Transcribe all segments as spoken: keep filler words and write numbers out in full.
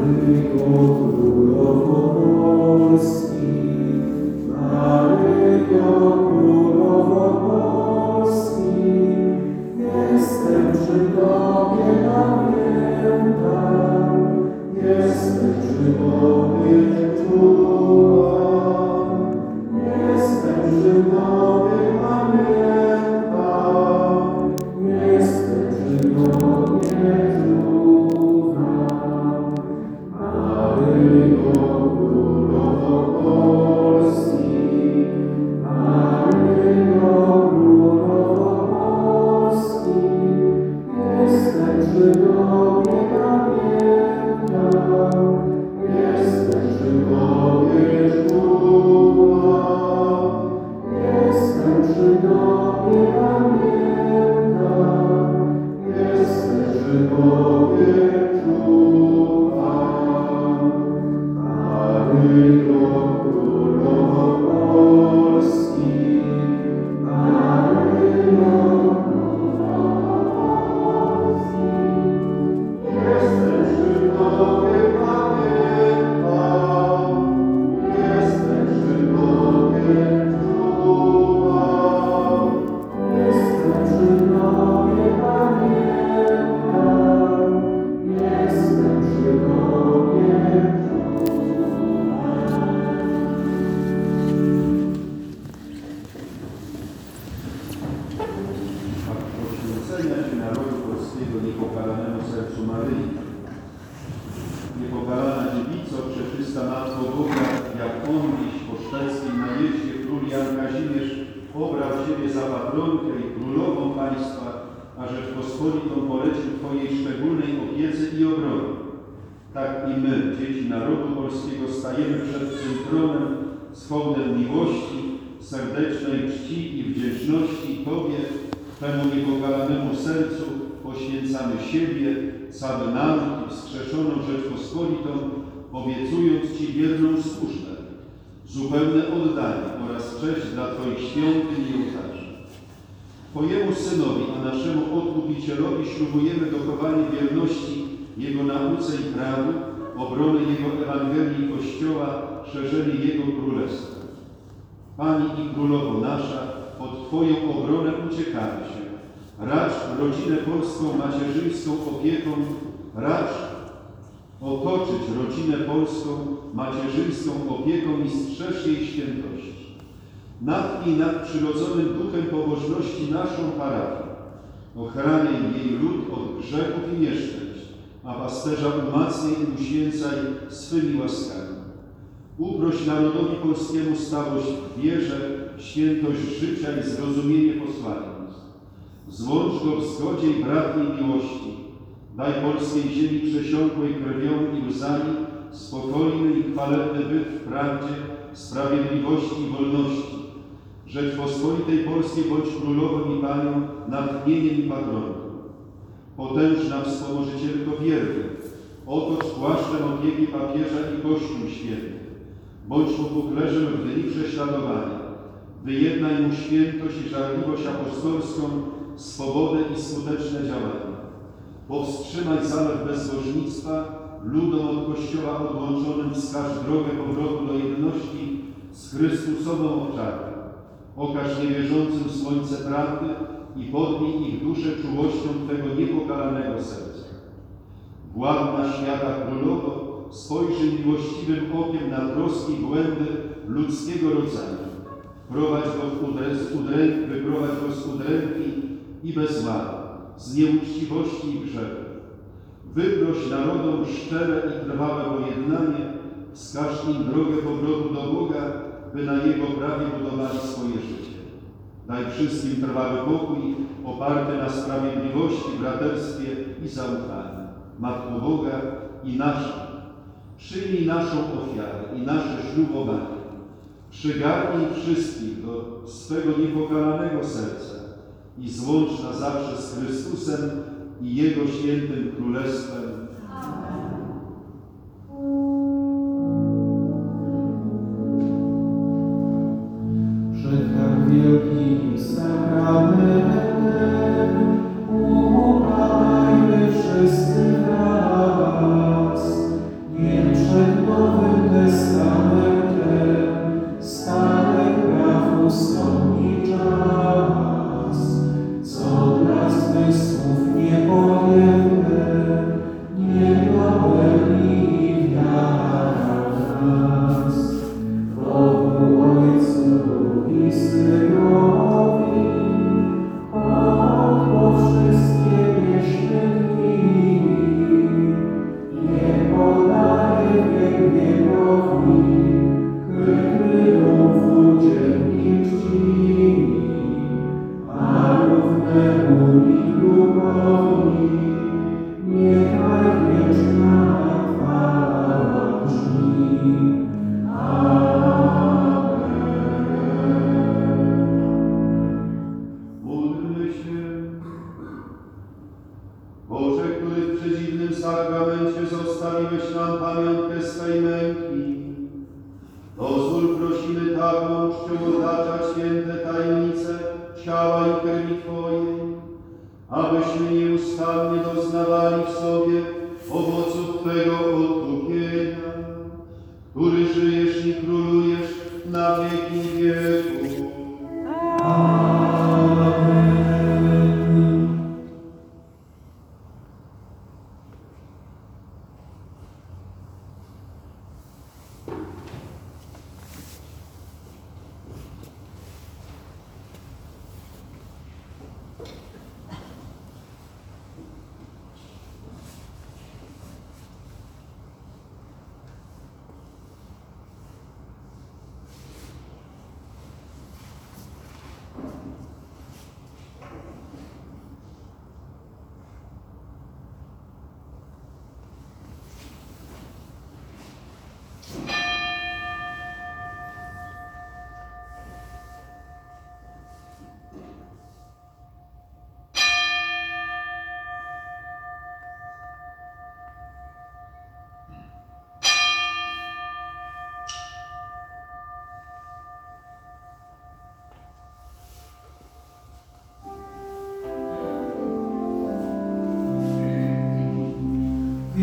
Ślubujemy dochowanie wierności Jego nauce i prawu, obronę Jego Ewangelii i Kościoła, szerzenie Jego Królestwa. Pani i Królowo nasza, pod Twoją obronę uciekamy się. Racz rodzinę polską macierzyńską opieką, racz otoczyć rodzinę polską macierzyńską opieką i strzeż jej świętości. Natchnij nad przyrodzonym duchem pobożności naszą parafię. Ochraniaj jej lud od grzechów i nieszczęść, a pasterza umacnij i uświęcaj swymi łaskami. Uproś narodowi polskiemu stałość w wierze, świętość życia i zrozumienie posłannictw. Złącz go w zgodzie i bratniej miłości. Daj polskiej ziemi przesiąkłej krwią i łzami spokojny i chwalebny byt w prawdzie, sprawiedliwości i wolności. Rzeczpospolitej Polskiej bądź królową i panią, natchnieniem i patronką. Potężna wspomożycielko wiernych, otocz płaszczem opieki papieża i Kościół święty. Bądź mu kuklerzem w dni prześladowania. Wyjednaj mu świętość i żarliwość apostolską, swobodę i skuteczne działania. Powstrzymaj zalew bezbożnictwa, ludom od Kościoła odłączonym wskaż drogę powrotu do jedności z Chrystusową obczarą. Okaż niewierzącym słońce prawdy i podnij ich duszę czułością Twego niepokalanego serca. Władna świata Królowo, spojrzyj miłościwym okiem na troski i błędy ludzkiego rodzaju. Prowadź go w udręki, wyprowadź go z udręki i bezładu, z nieuczciwości i grzechu. Wyproś narodom szczere i trwałe pojednanie, wskaż im drogę powrotu do Boga, by na Jego prawie budowali swoje życie. Daj wszystkim trwały pokój, oparty na sprawiedliwości, braterstwie i zaufaniu. Matko Boga i nasza, przyjmij naszą ofiarę i nasze ślubowanie. Przygarnij wszystkich do swego niepokalanego serca i złącz na zawsze z Chrystusem i Jego świętym Królestwem. Przed tak wielkim sakramentem upadajmy wszyscy raz. wiek wiekowi, krytyków uciekli czcili, a równemu i duchowi, niechaj wieczna chwała brzmi. Módlmy się. Boże, który w przedziwnym sakramencie zostawiłeś nam pamiątkę swej męki, dozwól prosimy taką czcią otaczać święte tajemnice ciała i krwi Twojej, abyśmy nieustannie doznawali w sobie owoców Twego odkupienia, który żyjesz i królujesz na wieki wieków.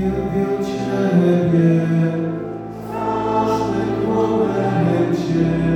Wielbię Ciebie w każdym momencie.